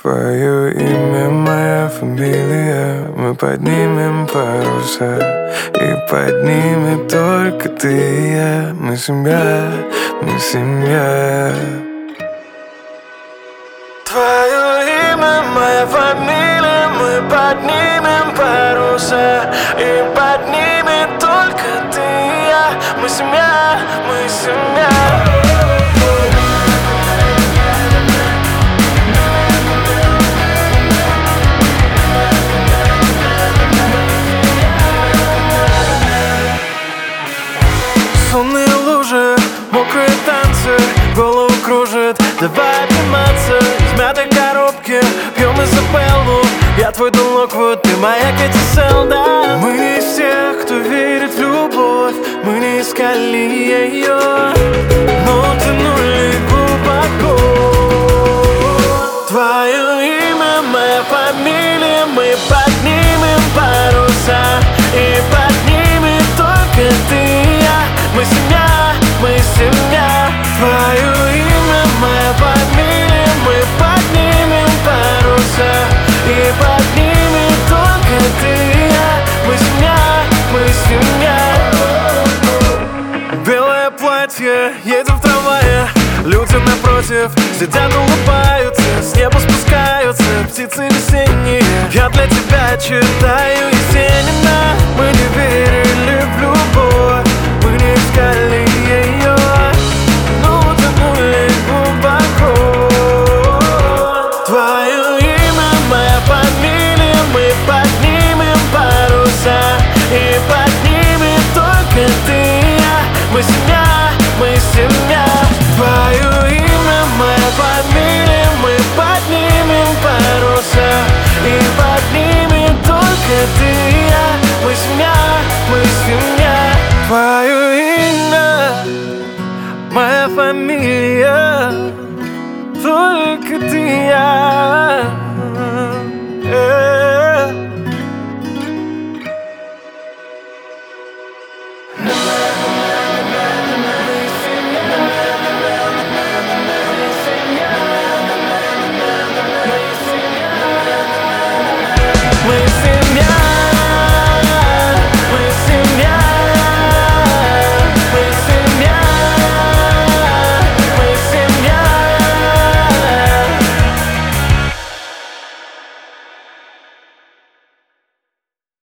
Твое имя, моя фамилия. Мы поднимем паруса, и поднимет только ты и я. Мы семья, мы семья. Твое имя, моя фамилия. Мы поднимем паруса, и поднимет только ты и я. Мы семья, мы семья. Сонные лужи, мокрые танцы, голову кружит. Давай обниматься, из мятой коробки пьем Изабеллу. Я твой Дон Локвуд, ты моя Кэти Селдон. Мы не из тех, кто верит в любовь. Мы не искали ее, но утонули глубоко. Твое имя, моя фамилия. Мы поднимем паруса, и поднимет только ты и я. Мы семья, мы семья. Твое имя, моя фамилия. Мы поднимем паруса, и поднимет только ты и я. Мы семья, мы семья. Белое платье, едем в трамвае. Люди напротив сидят, улыбаются. С неба спускаются птицы весенние. Я для тебя читаю Есенина. Мы не верили в любовь, мы не искали ее, но утонули глубоко. Твое имя, моя фамилия. Мы поднимем паруса, и поднимет только ты и я. Мы семья, мы семья. Твое имя, моя фамилия. Мы поднимем паруса, и поднимет только ты и я. Мы семья, мы семья. Твое имя, моя фамилия.